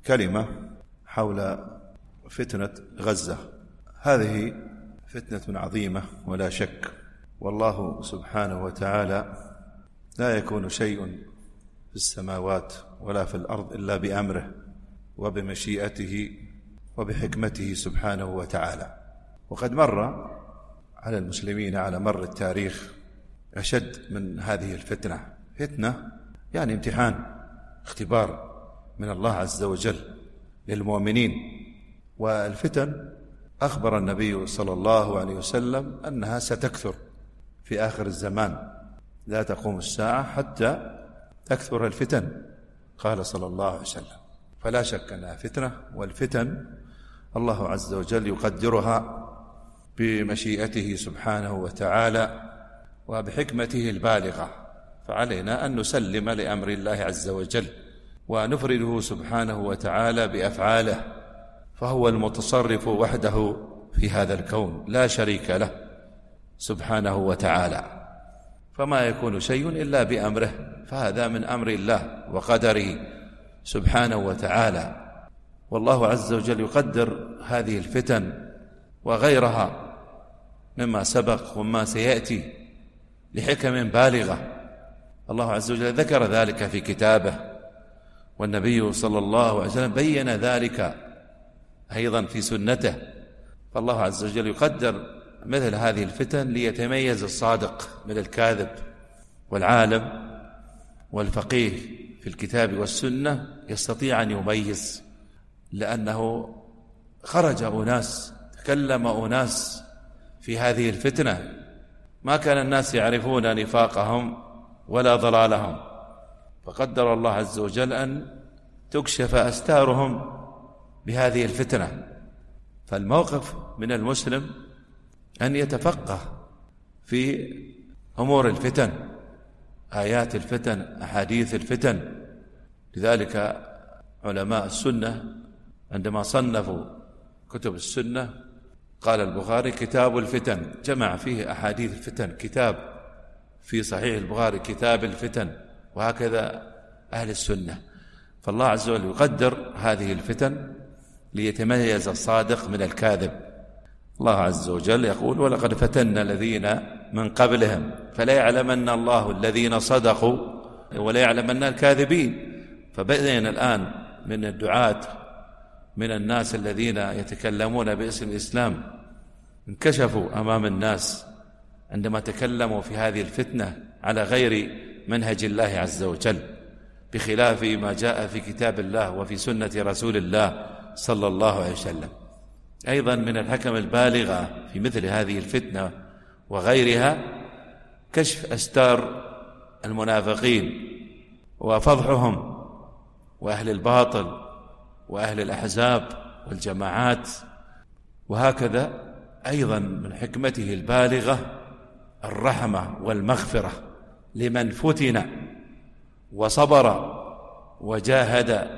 كلمة حول فتنة غزة. هذه فتنة عظيمة ولا شك، والله سبحانه وتعالى لا يكون شيء في السماوات ولا في الأرض إلا بأمره وبمشيئته وبحكمته سبحانه وتعالى. وقد مر على المسلمين على مر التاريخ أشد من هذه الفتنة. فتنة يعني امتحان، اختبار من الله عز وجل للمؤمنين. والفتن أخبر النبي صلى الله عليه وسلم أنها ستكثر في آخر الزمان، لا تقوم الساعة حتى تكثر الفتن، قال صلى الله عليه وسلم. فلا شك أنها فتنة، والفتن الله عز وجل يقدرها بمشيئته سبحانه وتعالى وبحكمته البالغة، فعلينا أن نسلم لأمر الله عز وجل ونفرده سبحانه وتعالى بأفعاله، فهو المتصرف وحده في هذا الكون لا شريك له سبحانه وتعالى، فما يكون شيء إلا بأمره، فهذا من أمر الله وقدره سبحانه وتعالى. والله عز وجل يقدر هذه الفتن وغيرها مما سبق وما سيأتي لحكم بالغة. الله عز وجل ذكر ذلك في كتابه، والنبي صلى الله عليه وسلم بين ذلك أيضا في سنته. فالله عز وجل يقدر مثل هذه الفتن ليتميز الصادق من الكاذب، والعالم والفقيه في الكتاب والسنة يستطيع أن يميز، لأنه خرج أناس، تكلم أناس في هذه الفتنة ما كان الناس يعرفون نفاقهم ولا ضلالهم، فقدر الله عز وجل أن تكشف أستارهم بهذه الفتنة. فالموقف من المسلم أن يتفقه في أمور الفتن، آيات الفتن، أحاديث الفتن. لذلك علماء السنة عندما صنفوا كتب السنة قال البخاري كتاب الفتن، جمع فيه أحاديث الفتن، كتاب في صحيح البخاري كتاب الفتن، وهكذا أهل السنة. فالله عز وجل يقدر هذه الفتن ليتميز الصادق من الكاذب. الله عز وجل يقول ولقد فتنا الذين من قبلهم فلا يعلمن الله الذين صدقوا ولا يعلمن الكاذبين. فبين الآن من الدعاة، من الناس الذين يتكلمون باسم الإسلام، انكشفوا أمام الناس عندما تكلموا في هذه الفتنة على غير منهج الله عز وجل، بخلاف ما جاء في كتاب الله وفي سنة رسول الله صلى الله عليه وسلم. أيضا من الحكم البالغة في مثل هذه الفتنة وغيرها كشف أستار المنافقين وفضحهم وأهل الباطل وأهل الأحزاب والجماعات. وهكذا أيضا من حكمته البالغة الرحمة والمغفرة لمن فتن وصبر وجاهد.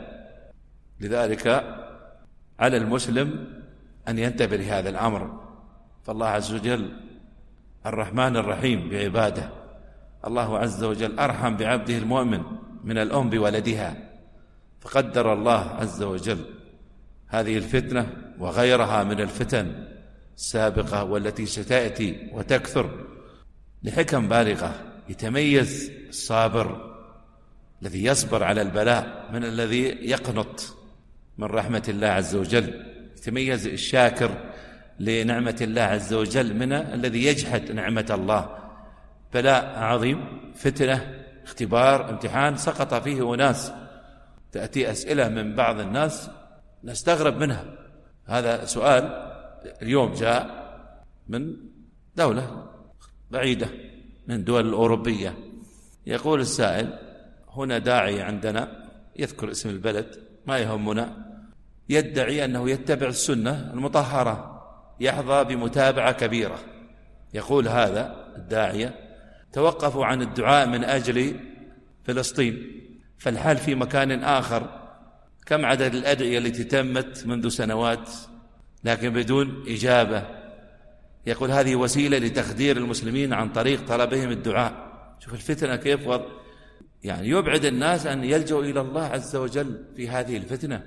لذلك على المسلم أن ينتبه لهذا الأمر، فالله عز وجل الرحمن الرحيم بعباده. الله عز وجل أرحم بعبده المؤمن من الأم بولدها، فقدر الله عز وجل هذه الفتنة وغيرها من الفتن السابقة والتي ستأتي وتكثر لحكم بالغة. يتميز الصابر الذي يصبر على البلاء من الذي يقنط من رحمة الله عز وجل، يتميز الشاكر لنعمة الله عز وجل من الذي يجحد نعمة الله. بلاء عظيم، فتنة، اختبار، امتحان سقط فيه أناس، تأتي أسئلة من بعض الناس نستغرب منها. هذا سؤال اليوم جاء من دولة بعيدة من الدول الأوروبية، يقول السائل هنا داعي عندنا، يذكر اسم البلد ما يهمنا، يدعي أنه يتبع السنة المطهرة، يحظى بمتابعة كبيرة. يقول هذا الداعية توقفوا عن الدعاء من أجل فلسطين، فالحال في مكان آخر. كم عدد الأدعية التي تمت منذ سنوات لكن بدون إجابة؟ يقول هذه وسيلة لتخدير المسلمين عن طريق طلبهم الدعاء. شوف الفتنة كيف يعني يبعد الناس أن يلجوا إلى الله عز وجل في هذه الفتنة.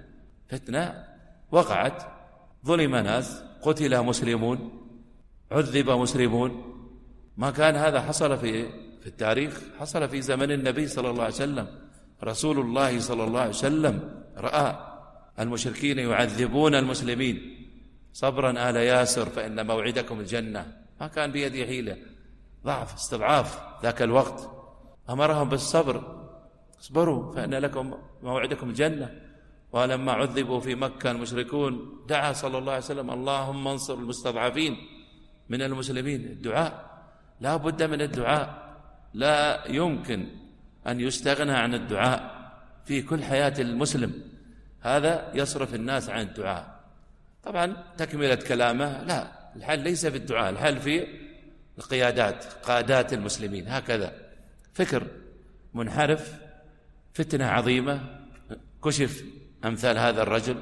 فتنة وقعت، ظلم ناس، قتل مسلمون، عذب مسلمون. ما كان هذا حصل في التاريخ، حصل في زمن النبي صلى الله عليه وسلم. رسول الله صلى الله عليه وسلم رأى المشركين يعذبون المسلمين. صبرا آل ياسر فإن موعدكم الجنة. ما كان بيده حيلة، ضعف استضعاف ذاك الوقت، أمرهم بالصبر، اصبروا فإن لكم موعدكم الجنة. ولما عذبوا في مكة المشركون دعا صلى الله عليه وسلم اللهم انصر المستضعفين من المسلمين. الدعاء لا بد من الدعاء، لا يمكن أن يستغنى عن الدعاء في كل حياة المسلم. هذا يصرف الناس عن الدعاء. طبعا تكملة كلامه، لا، الحل ليس في الدعاء، الحل في القيادات، قادات المسلمين. هكذا فكر منحرف، فتنة عظيمة، كشف أمثال هذا الرجل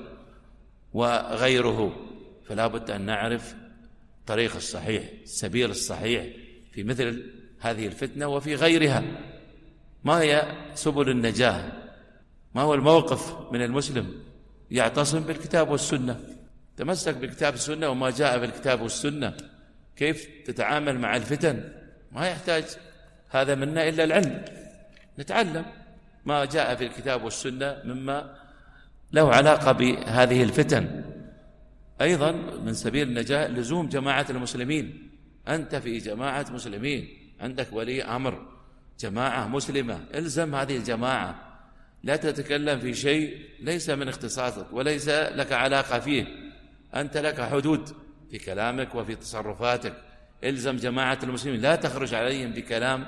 وغيره. فلا بد أن نعرف الطريق الصحيح، السبيل الصحيح في مثل هذه الفتنة وفي غيرها. ما هي سبل النجاة؟ ما هو الموقف من المسلم؟ يعتصم بالكتاب والسنة، تمسك بالكتاب والسنة وما جاء في الكتاب والسنة. كيف تتعامل مع الفتن؟ ما يحتاج هذا منا إلا العلم، نتعلم ما جاء في الكتاب والسنة مما له علاقة بهذه الفتن. أيضا من سبيل النجاة لزوم جماعة المسلمين. أنت في جماعة مسلمين، عندك ولي أمر، جماعة مسلمة، الزم هذه الجماعة، لا تتكلم في شيء ليس من اختصاصك وليس لك علاقة فيه. أنت لك حدود في كلامك وفي تصرفاتك. الزم جماعة المسلمين، لا تخرج عليهم بكلام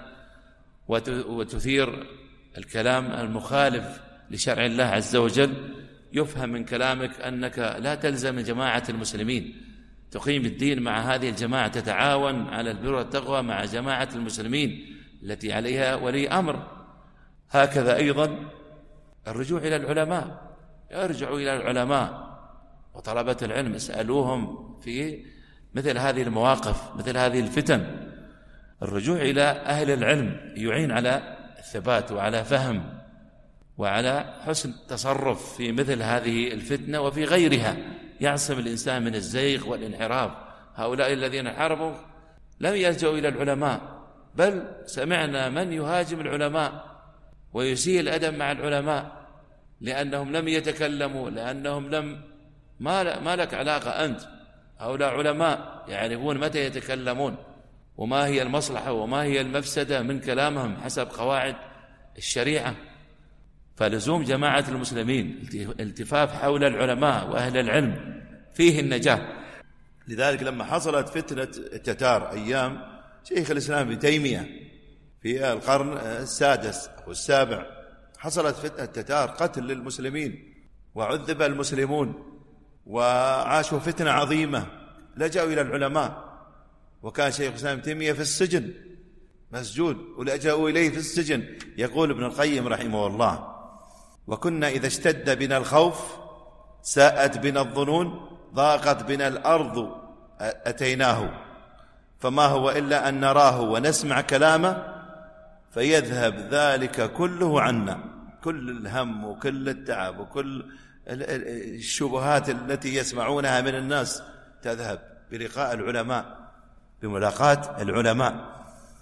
وتثير الكلام المخالف لشرع الله عز وجل. يفهم من كلامك أنك لا تلزم جماعة المسلمين، تقيم الدين مع هذه الجماعة، تتعاون على البر والتقوى مع جماعة المسلمين التي عليها ولي أمر. هكذا أيضا الرجوع إلى العلماء، ارجعوا إلى العلماء وطلبة العلم، اسألوهم في مثل هذه المواقف، مثل هذه الفتن. الرجوع إلى أهل العلم يعين على الثبات وعلى فهم وعلى حسن تصرف في مثل هذه الفتنة وفي غيرها. يعصم الإنسان من الزيغ والانحراف. هؤلاء الذين انحرفوا لم يلجأوا إلى العلماء، بل سمعنا من يهاجم العلماء ويسيء الأدب مع العلماء لأنهم لم يتكلموا، لأنهم ما لك علاقة أنت. هؤلاء علماء يعرفون متى يتكلمون وما هي المصلحة وما هي المفسدة من كلامهم حسب قواعد الشريعة. فلزوم جماعة المسلمين، التفاف حول العلماء وأهل العلم فيه النجاة. لذلك لما حصلت فتنة التتار أيام شيخ الإسلام ابن تيمية في القرن السادس والسابع، حصلت فتنة التتار، قتل للمسلمين وعذب المسلمون وعاشوا فتنة عظيمة، لجأوا إلى العلماء. وكان شيخ الإسلام ابن تيمية في السجن مسجون ولجأوا إليه في السجن. يقول ابن القيم رحمه الله: وكنا إذا اشتد بنا الخوف ساءت بنا الظنون ضاقت بنا الأرض أتيناه فما هو إلا أن نراه ونسمع كلامه فيذهب ذلك كله عنا. كل الهم وكل التعب وكل الشبهات التي يسمعونها من الناس تذهب بلقاء العلماء، بملاقاة العلماء.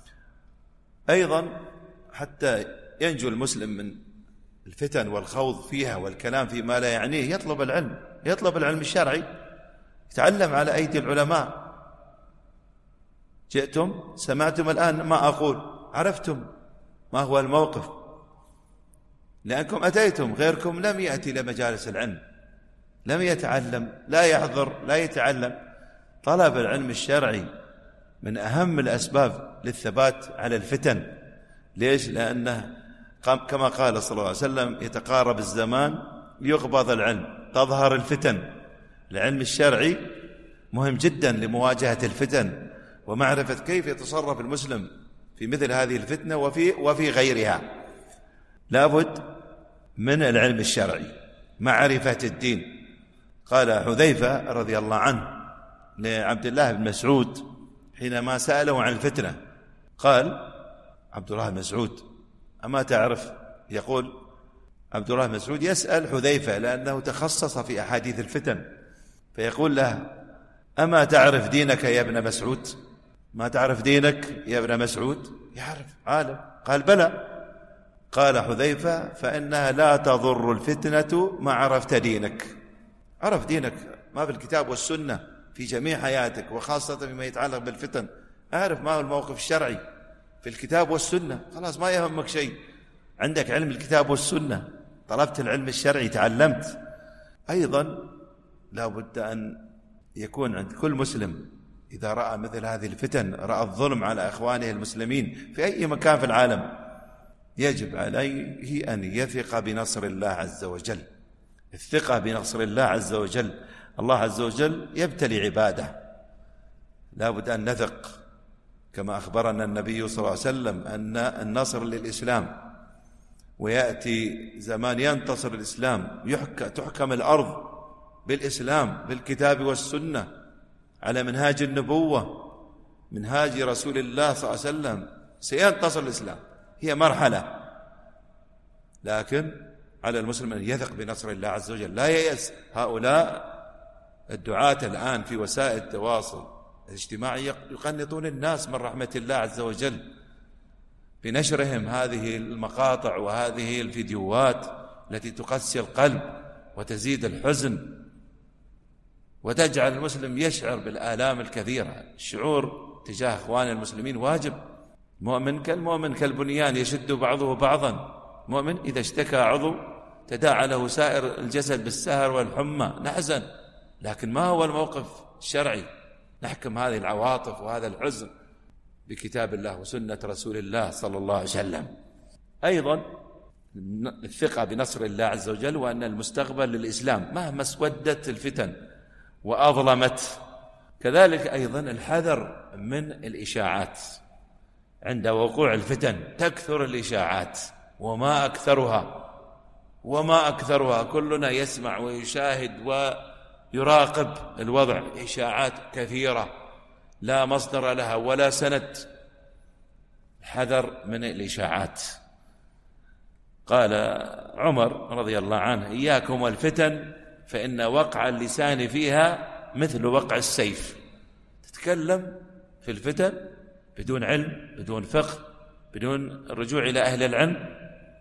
أيضا حتى ينجو المسلم من الفتن والخوض فيها والكلام فيما لا يعنيه يطلب العلم، يطلب العلم الشرعي، يتعلم على أيدي العلماء. جئتم سمعتم الآن ما أقول، عرفتم ما هو الموقف، لأنكم أتيتم، غيركم لم يأتي لمجالس العلم، لم يتعلم، لا يحضر، لا يتعلم. طلب العلم الشرعي من أهم الأسباب للثبات على الفتن. ليش؟ لأنه كما قال صلى الله عليه وسلم: يتقارب الزمان يقبض العلم تظهر الفتن. العلم الشرعي مهم جدا لمواجهة الفتن ومعرفة كيف يتصرف المسلم في مثل هذه الفتنة وفي غيرها. لابد من العلم الشرعي، معرفة الدين. قال حذيفة رضي الله عنه لعبد الله بن مسعود حينما سأله عن الفتنة، قال عبد الله بن مسعود: أما تعرف؟ يقول عبد الله بن مسعود يسأل حذيفة لأنه تخصص في أحاديث الفتن، فيقول له: أما تعرف دينك يا ابن مسعود؟ ما تعرف دينك يا ابن مسعود؟ يعرف عالم. قال: بلى. قال حذيفة: فإنها لا تضر الفتنة ما عرفت دينك. عرف دينك ما في الكتاب والسنة في جميع حياتك، وخاصة فيما يتعلق بالفتن. أعرف ما هو الموقف الشرعي في الكتاب والسنة، خلاص ما يهمك شيء. عندك علم الكتاب والسنة، طلبت العلم الشرعي، تعلمت. أيضا لا بد أن يكون عند كل مسلم إذا رأى مثل هذه الفتن، رأى الظلم على أخوانه المسلمين في أي مكان في العالم، يجب عليه أن يثق بنصر الله عز وجل. الثقة بنصر الله عز وجل، الله عز وجل يبتلي عباده، لا بد أن نثق كما أخبرنا النبي صلى الله عليه وسلم أن النصر للإسلام، ويأتي زمان ينتصر الإسلام، تحكم الأرض بالإسلام بالكتاب والسنة على منهاج النبوة، منهاج رسول الله صلى الله عليه وسلم، سينتصر الإسلام. هي مرحلة، لكن على المسلم أن يثق بنصر الله عز وجل، لا ييأس. هؤلاء الدعاة الآن في وسائل التواصل الاجتماعي يقنطون الناس من رحمة الله عز وجل بنشرهم هذه المقاطع وهذه الفيديوهات التي تقسي القلب وتزيد الحزن وتجعل المسلم يشعر بالآلام الكثيرة. الشعور تجاه أخوان المسلمين واجب. مؤمن كالمؤمن كالبنيان يشد بعضه بعضا. مؤمن إذا اشتكى عضو تداعى له سائر الجسد بالسهر والحمى، نحزن، لكن ما هو الموقف الشرعي؟ نحكم هذه العواطف وهذا الحزن بكتاب الله وسنة رسول الله صلى الله عليه وسلم. أيضا الثقة بنصر الله عز وجل، وأن المستقبل للإسلام مهما اسودت الفتن وأظلمت. كذلك أيضا الحذر من الإشاعات. عند وقوع الفتن تكثر الإشاعات، وما أكثرها كلنا يسمع ويشاهد ويراقب الوضع. إشاعات كثيرة لا مصدر لها ولا سند. حذر من الإشاعات. قال عمر رضي الله عنه: إياكم والفتن فإن وقع اللسان فيها مثل وقع السيف. تتكلم في الفتن بدون علم، بدون فقه، بدون الرجوع إلى أهل العلم،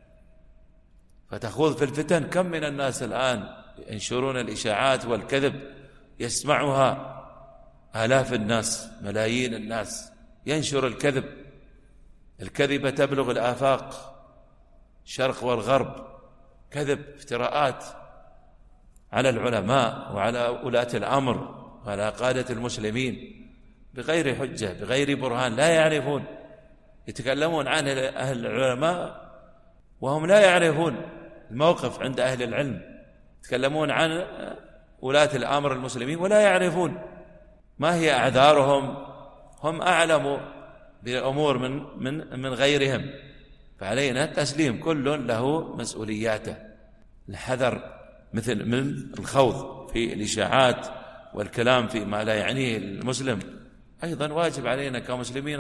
فتخوض في الفتن. كم من الناس الآن ينشرون الإشاعات والكذب، يسمعها آلاف الناس، ملايين الناس، ينشر الكذب. الكذبة تبلغ الآفاق، الشرق والغرب، كذب، افتراءات على العلماء وعلى ولاة الأمر وعلى قادة المسلمين بغير حجة، بغير برهان، لا يعرفون. يتكلمون عن أهل العلماء وهم لا يعرفون الموقف عند أهل العلم، يتكلمون عن ولاة الأمر المسلمين ولا يعرفون ما هي أعذارهم. هم أعلم بالأمور من غيرهم، فعلينا التسليم، كل له مسؤولياته. الحذر مثل من الخوض في الإشاعات والكلام في ما لا يعنيه المسلم. أيضا واجب علينا كمسلمين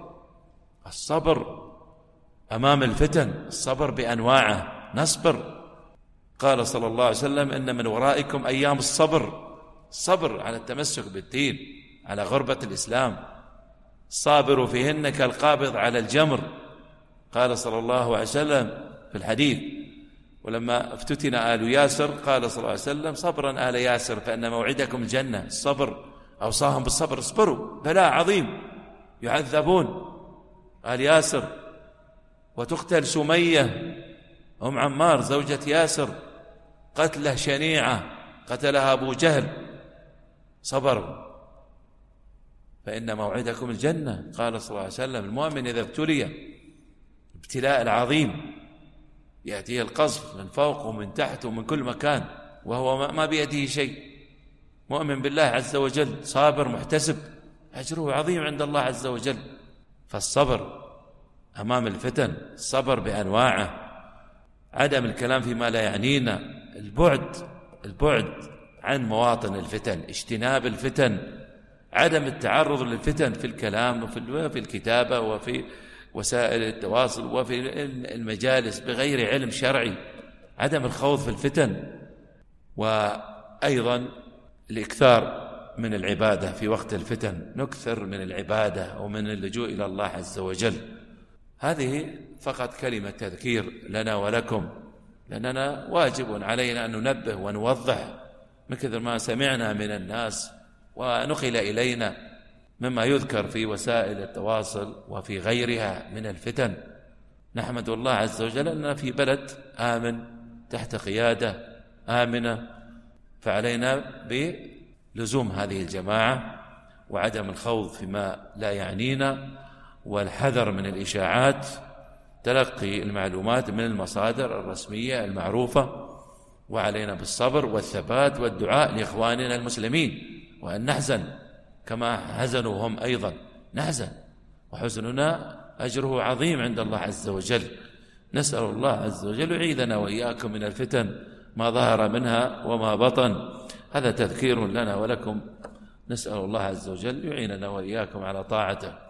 الصبر أمام الفتن، الصبر بأنواعه، نصبر. قال صلى الله عليه وسلم: إن من ورائكم أيام الصبر على التمسك بالدين، على غربة الإسلام. الصابر فيهن كالقابض على الجمر. قال صلى الله عليه وسلم في الحديث: ولما افتتن آل ياسر قال صلى الله عليه وسلم: صبرا آل ياسر فإن موعدكم الجنة. الصبر، أوصاهم بالصبر، اصبروا، بلاء عظيم، يعذبون آل ياسر. وتقتل سمية أم عمار زوجة ياسر قتلة شنيعة قتلها أبو جهل، صبر فإن موعدكم الجنة. قال صلى الله عليه وسلم: المؤمن إذا ابتلي ابتلاء العظيم يأتيه القذف من فوق ومن تحت ومن كل مكان وهو ما بيده شيء، مؤمن بالله عز وجل، صابر محتسب، أجره عظيم عند الله عز وجل. فالصبر أمام الفتن، الصبر بأنواعه، عدم الكلام فيما لا يعنينا، البعد عن مواطن الفتن، اجتناب الفتن، عدم التعرض للفتن في الكلام وفي الكتابة وفي وسائل التواصل وفي المجالس بغير علم شرعي. عدم الخوض في الفتن، وأيضا الإكثار من العبادة في وقت الفتن، نكثر من العبادة ومن اللجوء إلى الله عز وجل. هذه فقط كلمة تذكير لنا ولكم، لأننا واجب علينا أن ننبه ونوضح مثل ما سمعنا من الناس ونقل إلينا مما يذكر في وسائل التواصل وفي غيرها من الفتن. نحمد الله عز وجل أننا في بلد آمن تحت قيادة آمنة، فعلينا بلزوم هذه الجماعة وعدم الخوض فيما لا يعنينا، والحذر من الإشاعات، تلقي المعلومات من المصادر الرسمية المعروفة، وعلينا بالصبر والثبات والدعاء لإخواننا المسلمين، وأن نحزن كما هزنوا هم أيضا، نحزن وحزننا أجره عظيم عند الله عز وجل. نسأل الله عز وجل يعيذنا وإياكم من الفتن ما ظهر منها وما بطن. هذا تذكير لنا ولكم، نسأل الله عز وجل يعيننا وإياكم على طاعته.